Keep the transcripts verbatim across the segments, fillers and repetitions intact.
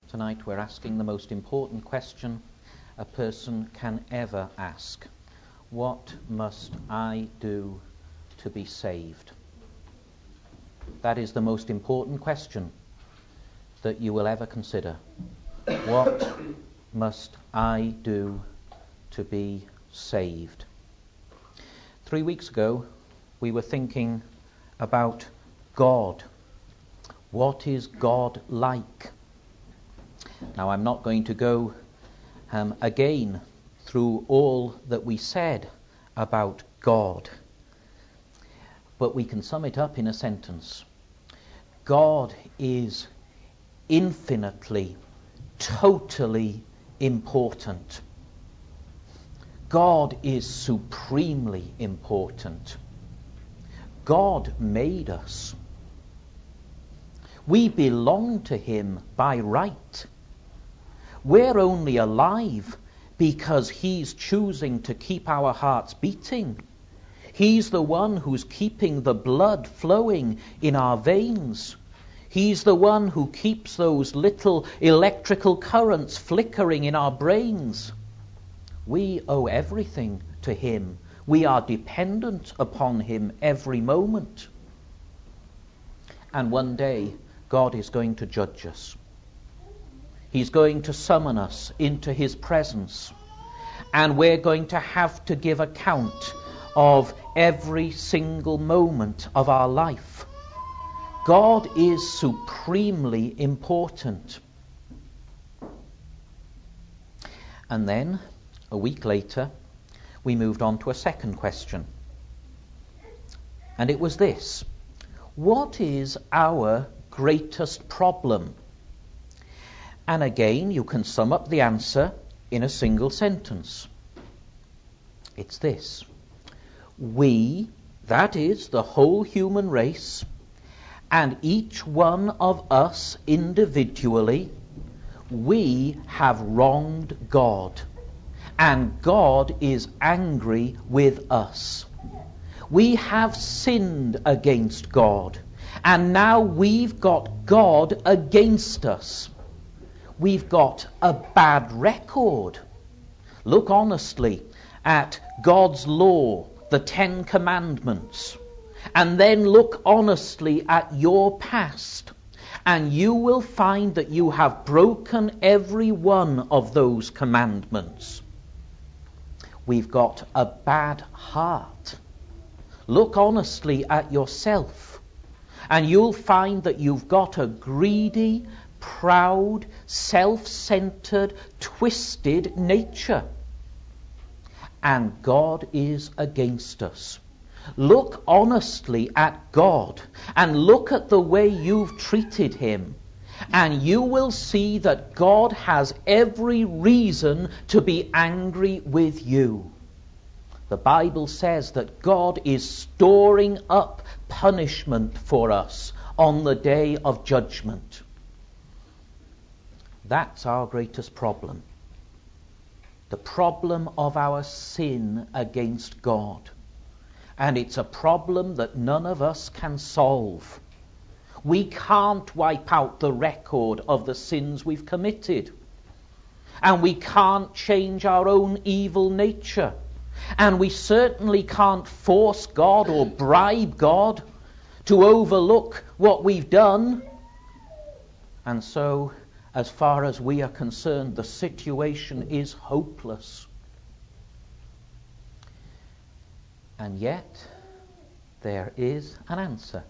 Tonight we're asking the most important question a person can ever ask. What must I do to be saved? That is the most important question that you will ever consider. What must I do to be saved? Three weeks ago, we were thinking about God. What is God like? Now, I'm not going to go um, again through all that we said about God, but we can sum it up in a sentence. God is infinitely, totally important. God is supremely important. God made us. We belong to Him by right. We're only alive because He's choosing to keep our hearts beating. He's the one who's keeping the blood flowing in our veins. He's the one who keeps those little electrical currents flickering in our brains. We owe everything to Him. We are dependent upon Him every moment. And one day, God is going to judge us. He's going to summon us into His presence. And we're going to have to give account of every single moment of our life. God is supremely important. And then, a week later, we moved on to a second question. And it was this: what is our greatest problem? And again, you can sum up the answer in a single sentence. It's this: we, that is the whole human race, and each one of us individually, we have wronged God, and God is angry with us. We have sinned against God, and now we've got God against us. We've got a bad record. Look honestly at God's law, the Ten Commandments, and then look honestly at your past, and you will find that you have broken every one of those commandments. We've got a bad heart. Look honestly at yourself, and you'll find that you've got a greedy, proud, self-centered, twisted nature. And God is against us. Look honestly at God and look at the way you've treated Him, and you will see that God has every reason to be angry with you. The Bible says that God is storing up punishment for us on the day of judgment. That's our greatest problem. The problem of our sin against God. And it's a problem that none of us can solve. We can't wipe out the record of the sins we've committed. And we can't change our own evil nature. And we certainly can't force God or bribe God to overlook what we've done. And so, as far as we are concerned, the situation is hopeless. And yet, there is an answer.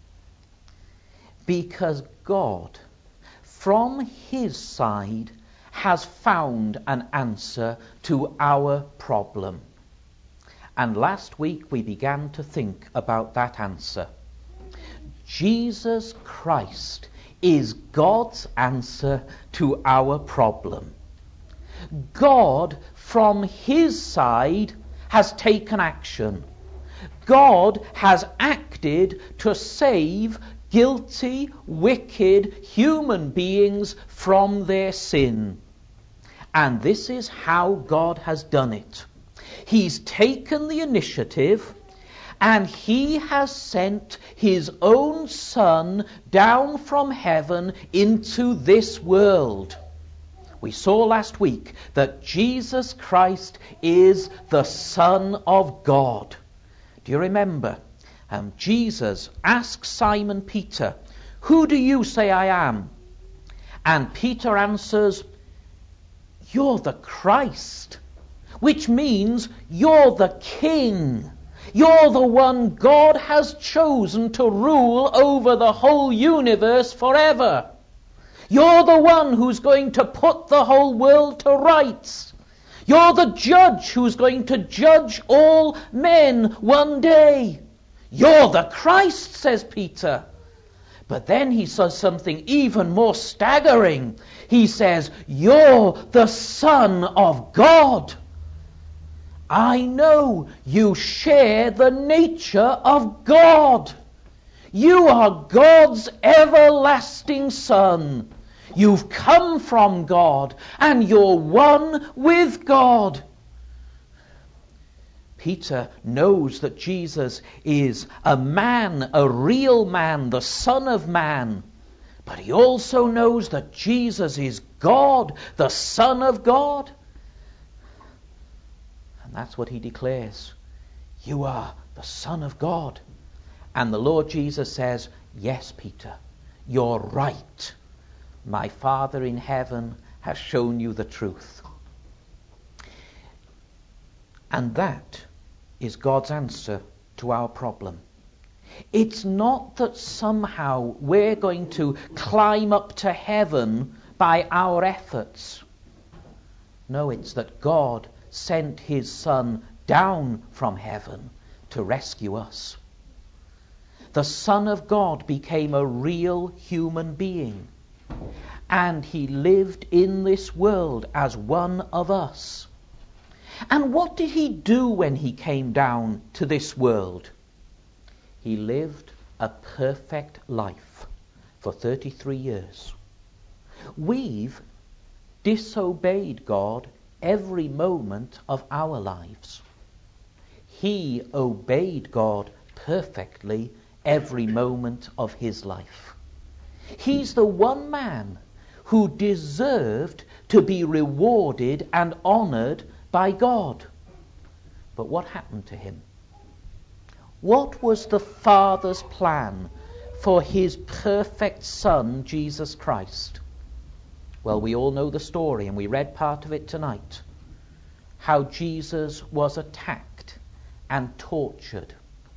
Because God, from His side, has found an answer to our problem. And last week we began to think about that answer. Jesus Christ is God's answer to our problem. God, from His side, has taken action. God has acted to save guilty, wicked human beings from their sin. And this is how God has done it. He's taken the initiative and he has sent his own Son down from heaven into this world. We saw last week that Jesus Christ is the Son of God. Do you remember? Um, Jesus asked Simon Peter, "Who do you say I am?" And Peter answers, "You're the Christ," which means you're the King. You're the one God has chosen to rule over the whole universe forever. You're the one who's going to put the whole world to rights. You're the judge who's going to judge all men one day. You're the Christ, says Peter. But then he says something even more staggering. He says, "You're the Son of God. I know you share the nature of God. You are God's everlasting Son. You've come from God, and you're one with God." Peter knows that Jesus is a man, a real man, the Son of Man. But he also knows that Jesus is God, the Son of God. And that's what he declares. You are the Son of God. And the Lord Jesus says, "Yes, Peter, you're right. My Father in heaven has shown you the truth." And that is God's answer to our problem. It's not that somehow we're going to climb up to heaven by our efforts. No, it's that God sent his Son down from heaven to rescue us. The Son of God became a real human being, and he lived in this world as one of us. And what did he do when he came down to this world? He lived a perfect life for thirty-three years. We've disobeyed God every moment of our lives. He obeyed God perfectly every moment of his life. He's the one man who deserved to be rewarded and honored by God. But what happened to him? What was the Father's plan for his perfect Son, Jesus Christ? Well, we all know the story, and we read part of it tonight. How Jesus was attacked and tortured.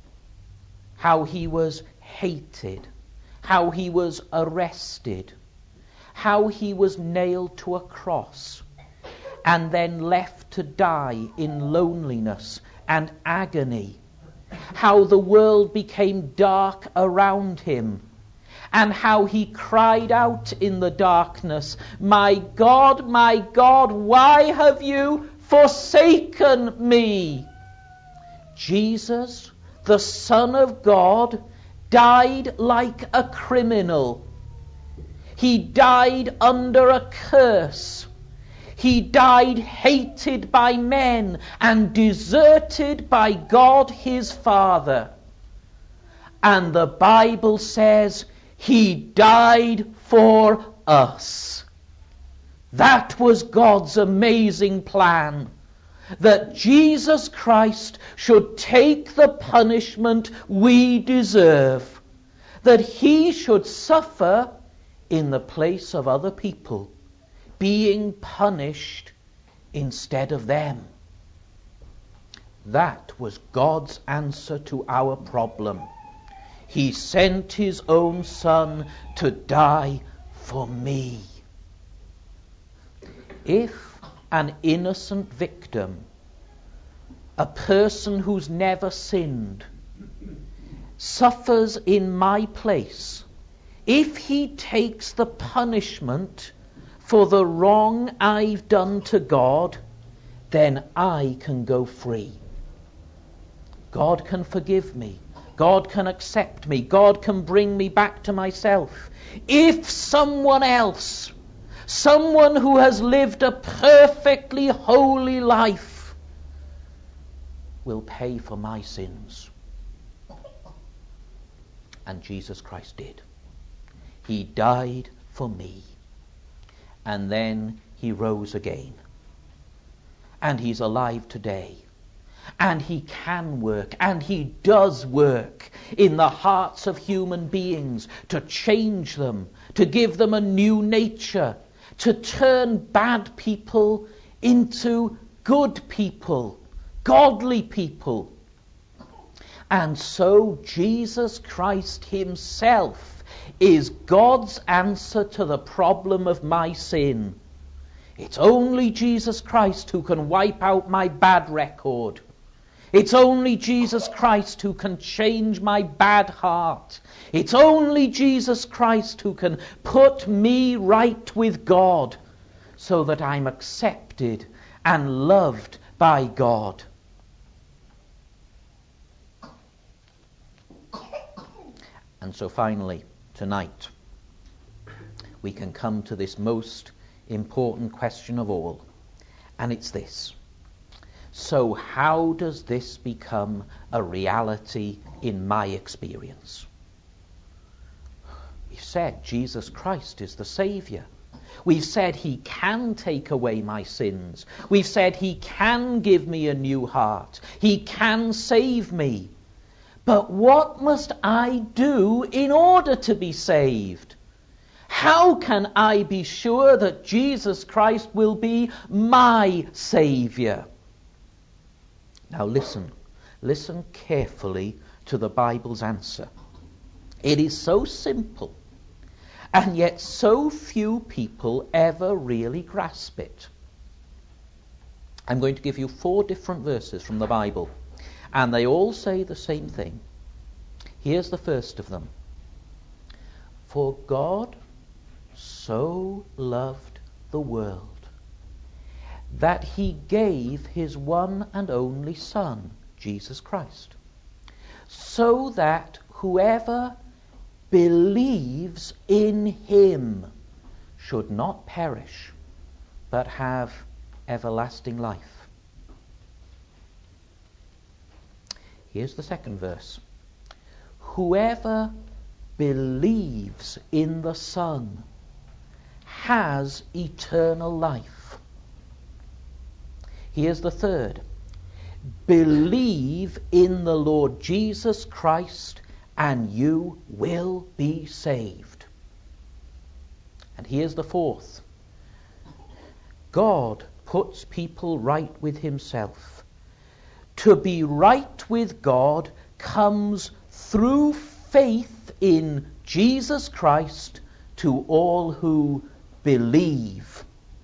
How he was hated. How he was arrested. How he was nailed to a cross and then left to die in loneliness and agony. How the world became dark around him, and how he cried out in the darkness, "My God, my God, why have you forsaken me?" Jesus, the Son of God, died like a criminal. He died under a curse. He died hated by men and deserted by God his Father. And the Bible says he died for us. That was God's amazing plan, that Jesus Christ should take the punishment we deserve, that he should suffer in the place of other people, being punished instead of them. That was God's answer to our problem. He sent his own Son to die for me. If an innocent victim, a person who's never sinned, suffers in my place, if he takes the punishment for the wrong I've done to God, then I can go free. God can forgive me. God can accept me. God can bring me back to myself. If someone else, someone who has lived a perfectly holy life, will pay for my sins. And Jesus Christ did. He died for me. And then he rose again. And he's alive today. And he can work, and he does work in the hearts of human beings to change them, to give them a new nature, to turn bad people into good people, godly people. And so Jesus Christ himself is God's answer to the problem of my sin. It's only Jesus Christ who can wipe out my bad record. It's only Jesus Christ who can change my bad heart. It's only Jesus Christ who can put me right with God so that I'm accepted and loved by God. And so finally, tonight, we can come to this most important question of all, and it's this. So how does this become a reality in my experience? We've said Jesus Christ is the Saviour. We've said he can take away my sins. We've said he can give me a new heart. He can save me. But what must I do in order to be saved? How can I be sure that Jesus Christ will be my Saviour? Now listen, listen carefully to the Bible's answer. It is so simple, and yet so few people ever really grasp it. I'm going to give you four different verses from the Bible, and they all say the same thing. Here's the first of them. For God so loved the world that he gave his one and only Son, Jesus Christ, so that whoever believes in him should not perish, but have everlasting life. Here's the second verse. Whoever believes in the Son has eternal life. Here's the third. Believe in the Lord Jesus Christ and you will be saved. And here's the fourth. God puts people right with himself. To be right with God comes through faith in Jesus Christ to all who believe.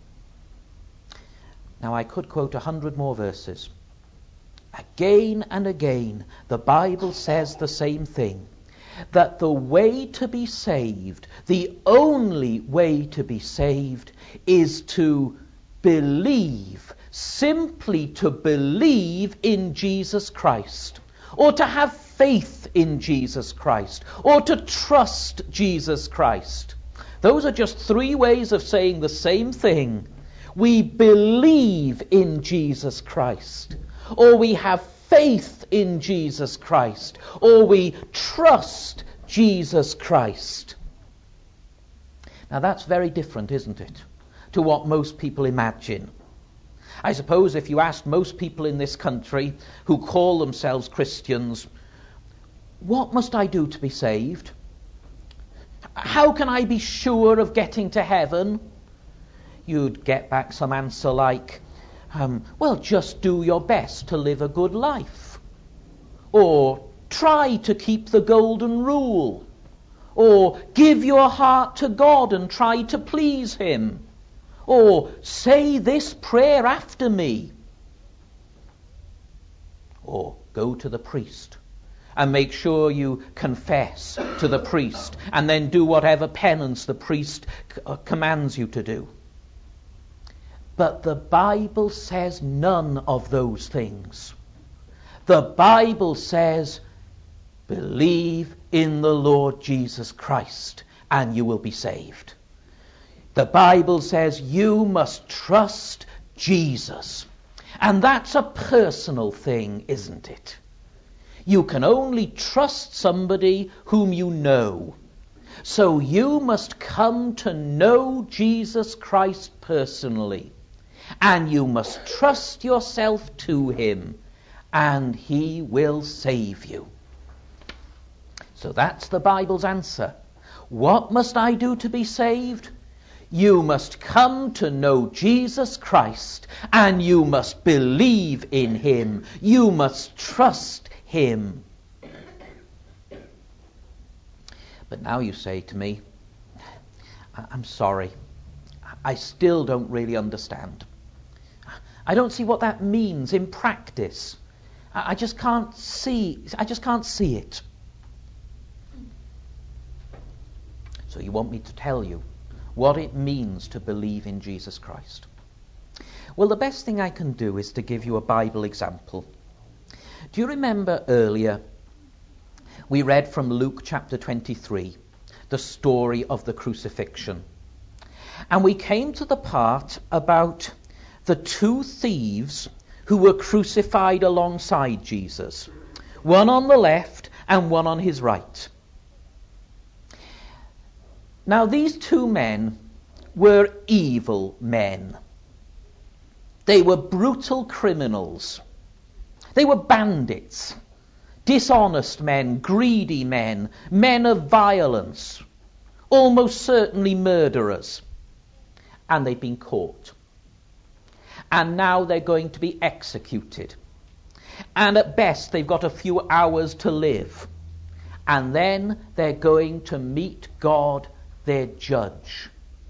Now I could quote a hundred more verses. Again and again, the Bible says the same thing, that the way to be saved, the only way to be saved, is to believe, simply to believe in Jesus Christ, or to have faith in Jesus Christ, or to trust Jesus Christ. Those are just three ways of saying the same thing. We believe in Jesus Christ, or we have faith in Jesus Christ, or we trust Jesus Christ. Now that's very different, isn't it, to what most people imagine. I suppose if you asked most people in this country who call themselves Christians, what must I do to be saved? How can I be sure of getting to heaven? You'd get back some answer like, um, well, just do your best to live a good life. Or try to keep the golden rule. Or give your heart to God and try to please him. Or say this prayer after me. Or go to the priest and make sure you confess to the priest and then do whatever penance the priest c- uh, commands you to do. But the Bible says none of those things. The Bible says, believe in the Lord Jesus Christ and you will be saved. The Bible says you must trust Jesus. And that's a personal thing, isn't it? You can only trust somebody whom you know. So you must come to know Jesus Christ personally, and you must trust yourself to him, and he will save you. So that's the Bible's answer. What must I do to be saved? You must come to know Jesus Christ, and you must believe in him. You must trust him. But now you say to me, I'm sorry, I still don't really understand. I don't see what that means in practice. I just can't see, I just can't see it. So you want me to tell you what it means to believe in Jesus Christ? Well, the best thing I can do is to give you a Bible example. Do you remember earlier we read from Luke chapter twenty-three, the story of the crucifixion. And we came to the part about the two thieves who were crucified alongside Jesus, one on the left and one on his right. Now, these two men were evil men. They were brutal criminals. They were bandits. Dishonest men, greedy men, men of violence, almost certainly murderers. And they've been caught. And now they're going to be executed. And at best they've got a few hours to live. And then they're going to meet God, their judge.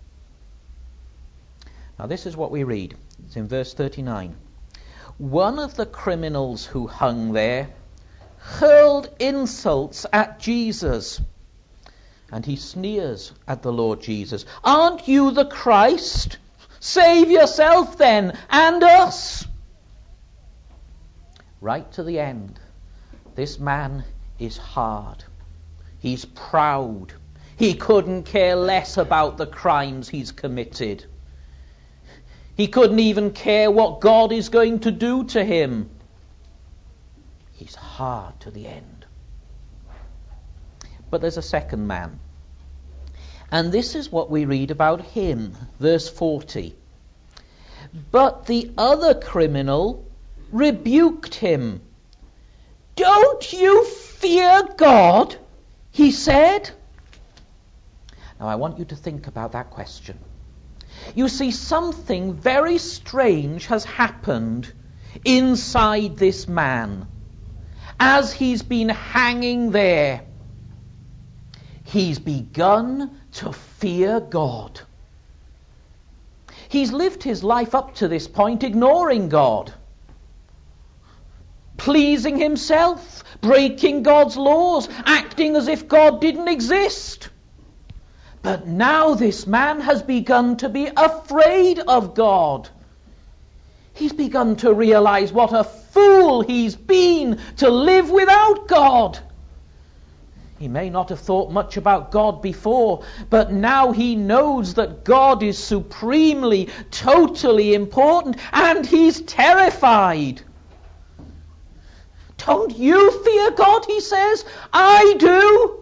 Now this is what we read. It's in verse thirty-nine. One of the criminals who hung there hurled insults at Jesus. And he sneers at the Lord Jesus. Aren't you the Christ? Save yourself then, and us. Right to the end, this man is hard. He's proud. He couldn't care less about the crimes he's committed. He couldn't even care what God is going to do to him. He's hard to the end. But there's a second man. And this is what we read about him. Verse forty. But the other criminal rebuked him. Don't you fear God? He said. Now I want you to think about that question. You see, something very strange has happened inside this man. As he's been hanging there, he's begun to fear God. He's lived his life up to this point ignoring God, pleasing himself, breaking God's laws, acting as if God didn't exist. But now this man has begun to be afraid of God. He's begun to realize what a fool he's been to live without God. He may not have thought much about God before, but now he knows that God is supremely, totally important, and he's terrified. Don't you fear God, he says? I do.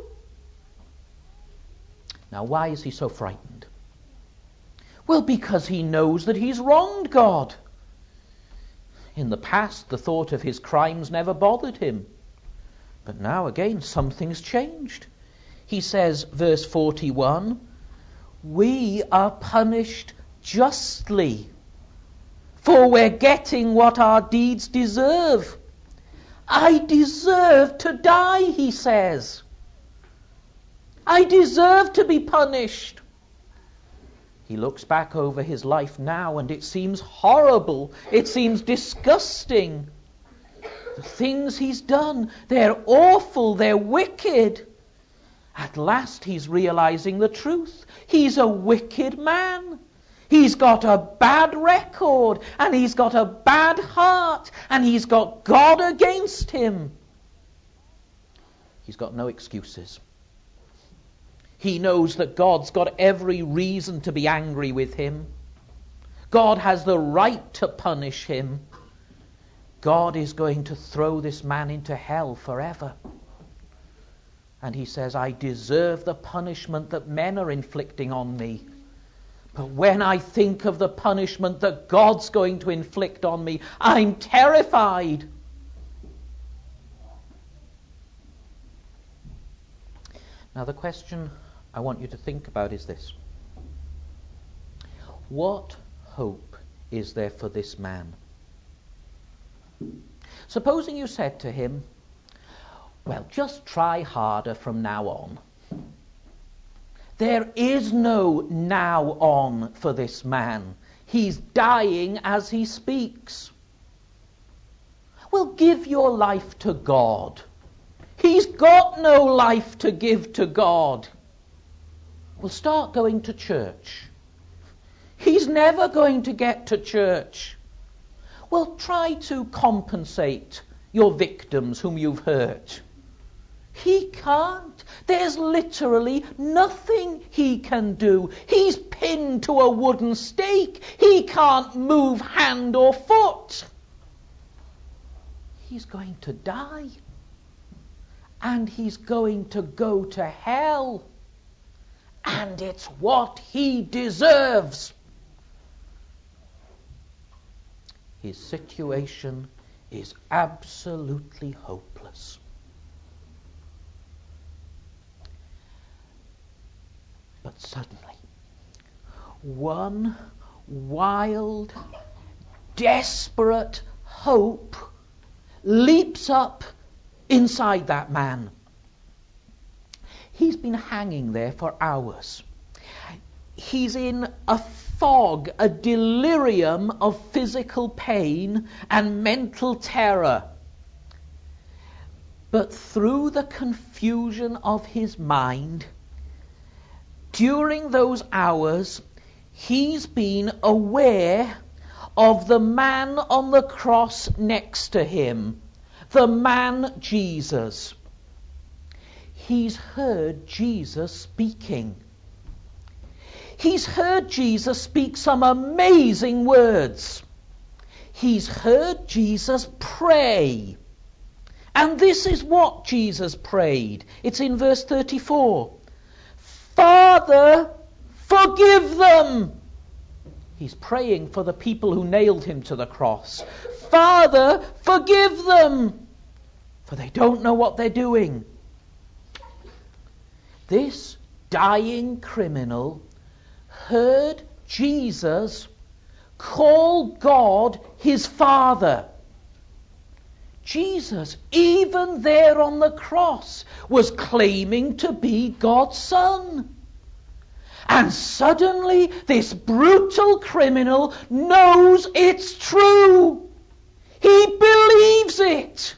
Now, why is he so frightened? Well, because he knows that he's wronged God. In the past, the thought of his crimes never bothered him. But now again, something's changed. He says, verse forty-one, we are punished justly, for we're getting what our deeds deserve. I deserve to die, he says. I deserve to be punished. He looks back over his life now and it seems horrible. It seems disgusting. The things he's done, they're awful, they're wicked. At last he's realizing the truth. He's a wicked man. He's got a bad record, and he's got a bad heart, and he's got God against him. He's got no excuses. He knows that God's got every reason to be angry with him. God has the right to punish him. God is going to throw this man into hell forever. And he says, I deserve the punishment that men are inflicting on me. But when I think of the punishment that God's going to inflict on me, I'm terrified. Now the question I want you to think about is this. What hope is there for this man? Supposing you said to him, well, just try harder from now on. There is no now on for this man. He's dying as he speaks. Well, give your life to God. He's got no life to give to God. Well, start going to church. He's never going to get to church. Well, try to compensate your victims whom you've hurt. He can't. There's literally nothing he can do. He's pinned to a wooden stake. He can't move hand or foot. He's going to die. And he's going to go to hell. And it's what he deserves. His situation is absolutely hopeless. But suddenly, one wild, desperate hope leaps up inside that man. He's been hanging there for hours. He's in a fog, a delirium of physical pain and mental terror. But through the confusion of his mind, during those hours, he's been aware of the man on the cross next to him, the man Jesus. He's heard Jesus speaking. He's heard Jesus speak some amazing words. He's heard Jesus pray. And this is what Jesus prayed. It's in verse thirty-four. Father, forgive them. He's praying for the people who nailed him to the cross. Father, forgive them, for they don't know what they're doing. This dying criminal heard Jesus call God his Father. Jesus, even there on the cross, was claiming to be God's Son. And suddenly this brutal criminal knows it's true. He believes it.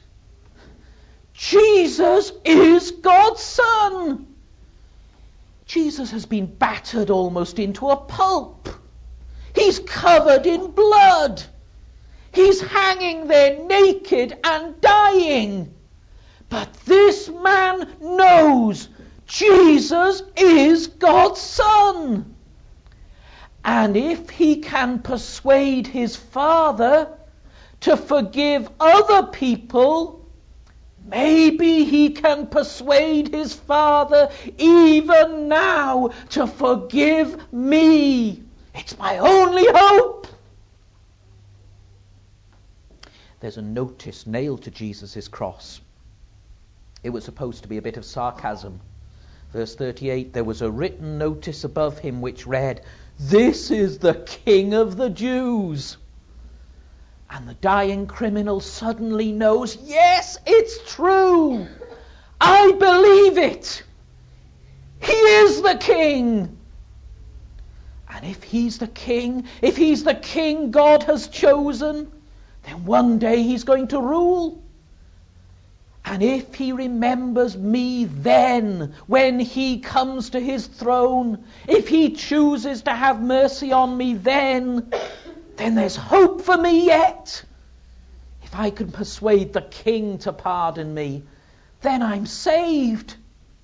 Jesus is God's Son. Jesus has been battered almost into a pulp. He's covered in blood. He's hanging there naked and dying. But this man knows Jesus is God's Son. And if he can persuade his Father to forgive other people, maybe he can persuade his Father even now to forgive me. It's my only hope. There's a notice nailed to Jesus' cross. It was supposed to be a bit of sarcasm. Verse thirty-eight, there was a written notice above him which read, "This is the King of the Jews." And the dying criminal suddenly knows, yes, it's true. I believe it. He is the King. And if he's the King, if he's the King God has chosen, then one day he's going to rule. And if he remembers me then, when he comes to his throne, if he chooses to have mercy on me then, then there's hope for me yet. If I can persuade the King to pardon me, then I'm saved.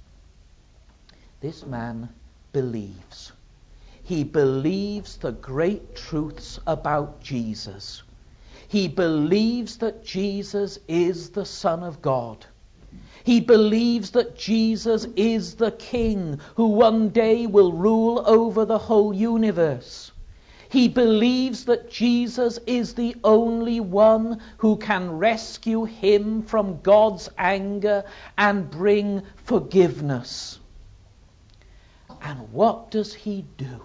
This man believes. He believes the great truths about Jesus. He believes that Jesus is the Son of God. He believes that Jesus is the King who one day will rule over the whole universe. He believes that Jesus is the only one who can rescue him from God's anger and bring forgiveness. And what does he do?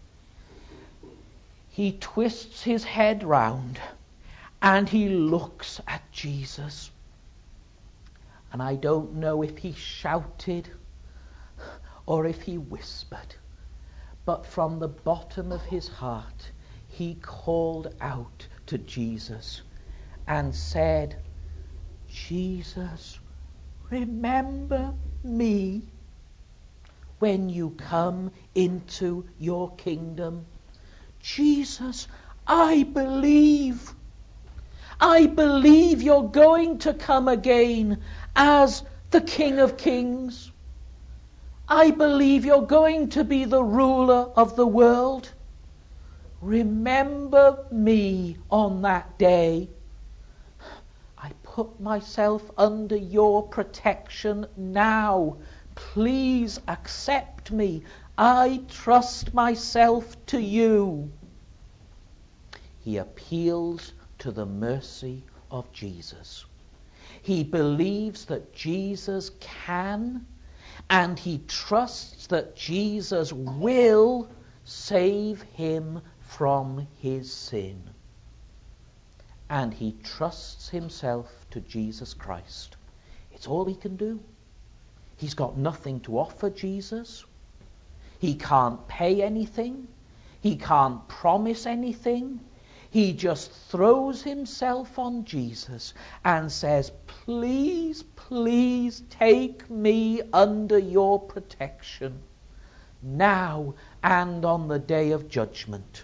He twists his head round and he looks at Jesus. And I don't know if he shouted or if he whispered, but from the bottom of his heart, he called out to Jesus and said, Jesus, remember me when you come into your kingdom. Jesus, I believe. I believe you're going to come again as the King of Kings. I believe you're going to be the ruler of the world. Remember me on that day. I put myself under your protection now. Please accept me. I trust myself to you. He appeals to the mercy of Jesus. He believes that Jesus can, and he trusts that Jesus will save him from his sin. And he trusts himself to Jesus Christ. It's all he can do. He's got nothing to offer Jesus. He can't pay anything. He can't promise anything. He just throws himself on Jesus and says, please, please take me under your protection now and on the day of judgment.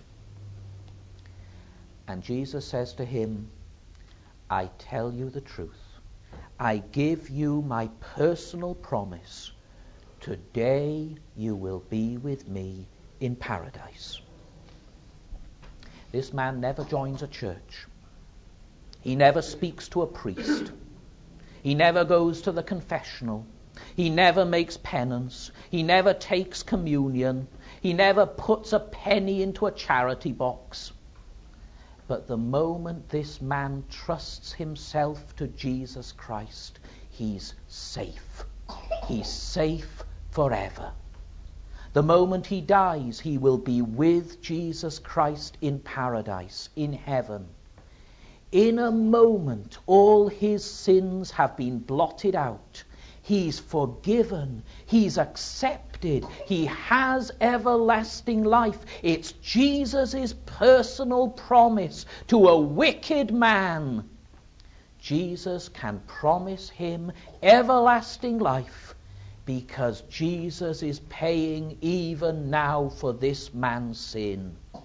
And Jesus says to him, I tell you the truth. I give you my personal promise. Today you will be with me in paradise. This man never joins a church. He never speaks to a priest. He never goes to the confessional. He never makes penance. He never takes communion. He never puts a penny into a charity box. But the moment this man trusts himself to Jesus Christ, he's safe. He's safe forever. The moment he dies, he will be with Jesus Christ in paradise, in heaven. In a moment, all his sins have been blotted out. He's forgiven. He's accepted. He has everlasting life. It's Jesus' personal promise to a wicked man. Jesus can promise him everlasting life because Jesus is paying even now for this man's sin. Do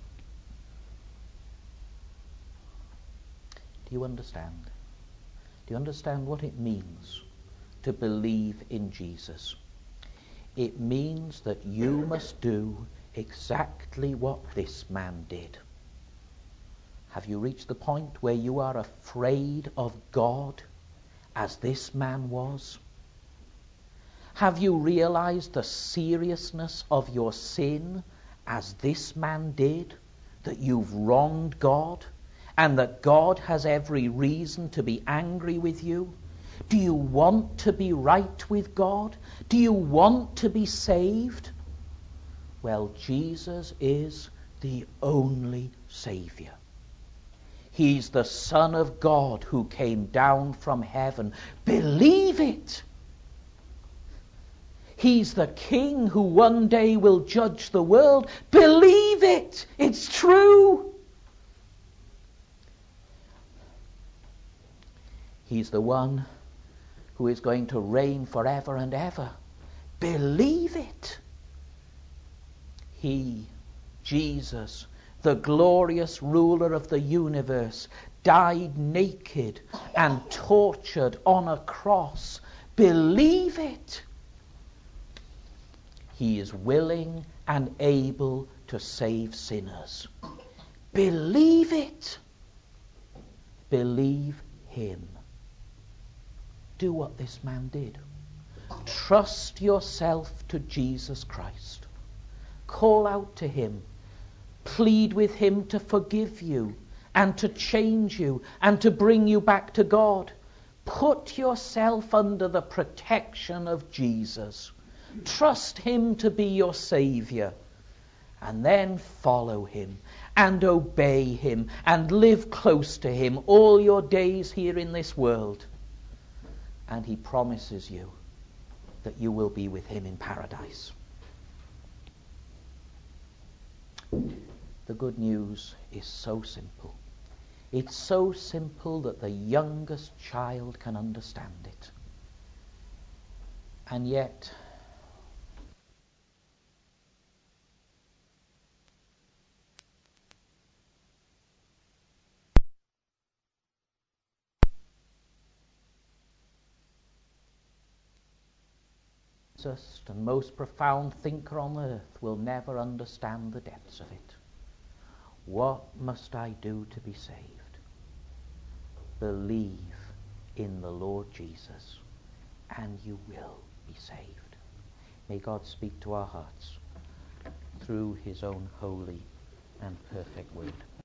you understand? Do you understand what it means to believe in Jesus? It means that you must do exactly what this man did. Have you reached the point where you are afraid of God as this man was? Have you realized the seriousness of your sin as this man did? That you've wronged God and that God has every reason to be angry with you? Do you want to be right with God? Do you want to be saved? Well, Jesus is the only Savior. He's the Son of God who came down from heaven. Believe it. He's the King who one day will judge the world. Believe it. It's true. He's the one who is going to reign forever and ever. Believe it. He, Jesus, the glorious ruler of the universe, died naked and tortured on a cross. Believe it. He is willing and able to save sinners. Believe it. Believe him. Do what this man did. Trust yourself to Jesus Christ. Call out to him. Plead with him to forgive you and to change you and to bring you back to God. Put yourself under the protection of Jesus. Trust him to be your Saviour. And then follow him and obey him and live close to him all your days here in this world. And he promises you that you will be with him in paradise. The good news is so simple. It's so simple that the youngest child can understand it. And yet, the wisest and most profound thinker on earth will never understand the depths of it. What must I do to be saved? Believe in the Lord Jesus, and you will be saved. May God speak to our hearts through his own holy and perfect word.